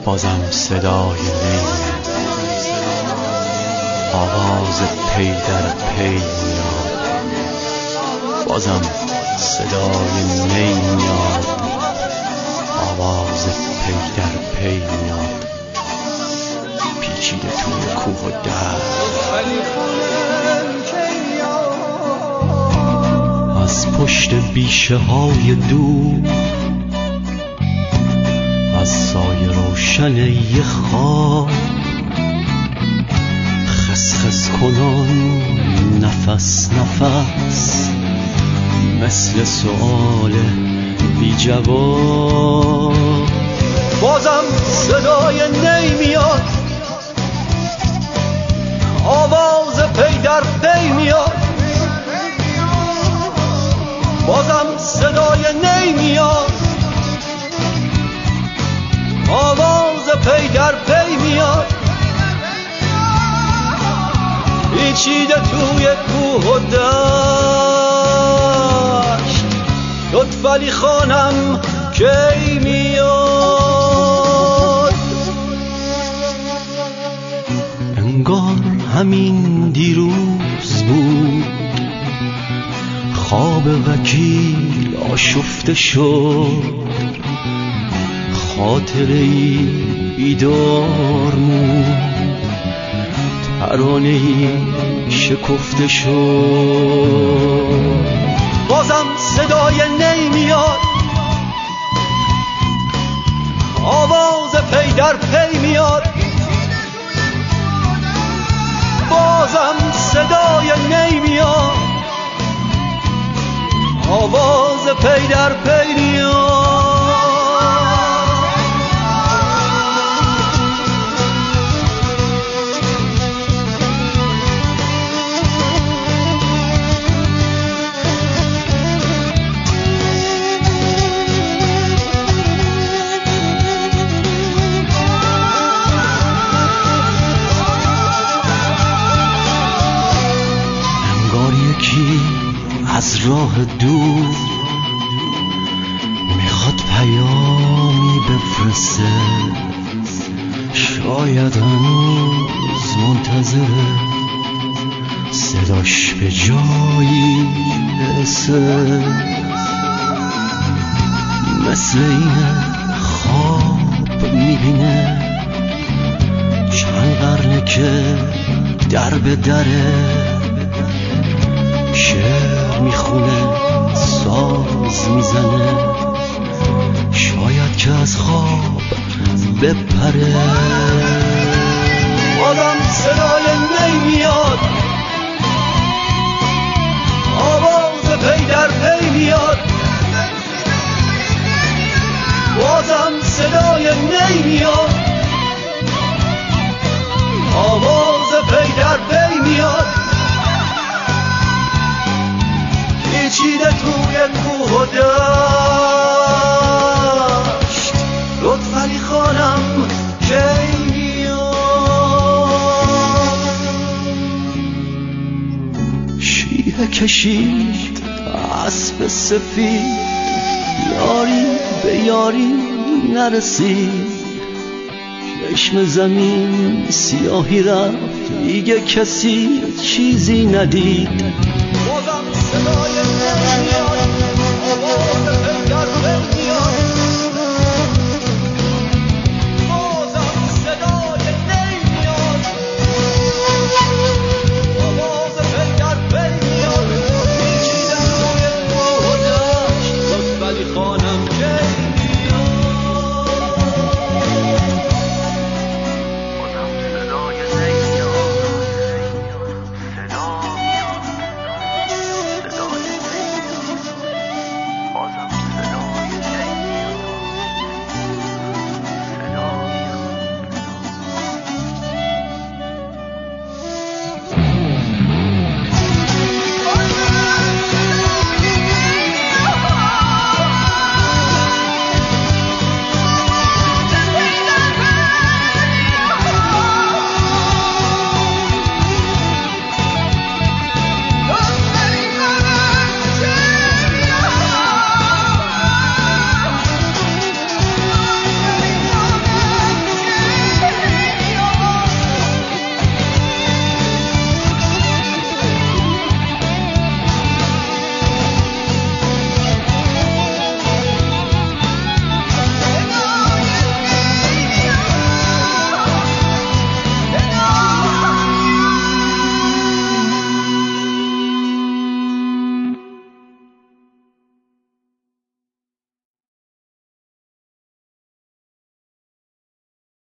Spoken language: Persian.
بازم صدای نی، آواز پی در پی میاد، بازم صدای نی میاد، آواز پی در پی میاد، پیچیده توی کوه و از پشت بیشه های دور، از سایه روشن یه خواب، خسخس کنان نفس نفس، مثل سؤال بی جواب، بازم صدای نی میاد، آواز پی در پی میاد، بازم صدای نی میاد، آواز پی در پی میاد، پیچیده توی کوه و دشت، لطف علی خانم کی میاد؟ انگار همین دیروز بود، خواب وکیل آشفته شد، خاطره‌ای بیدار موند، ترانه‌ای شکفته شد، بازم صدای نی میاد، آواز پی در پی میاد، بازم صدای نی میاد، آواز پی در پی میاد. از راه دور میخواد پیامی بفرسته، شاید هنوز منتظره صداش به جایی برسه، مثل اینه خواب میبینه چند قرنه که در به دره، شعر میخونه ساز میزنه، شاید که از خواب بپره، آدم صدای نی میاد، آواز پی در پی میاد، بازم صدای نی میاد، آواز پی در پی میاد، پیچیده توی کوه و دشت، لطف علی خانم کی میاد؟ شیه کشید اسب سفید، یاری به یاری نرسید، چشم زمین سیاهی رفت، دیگه کسی چیزی ندید، بازم صدای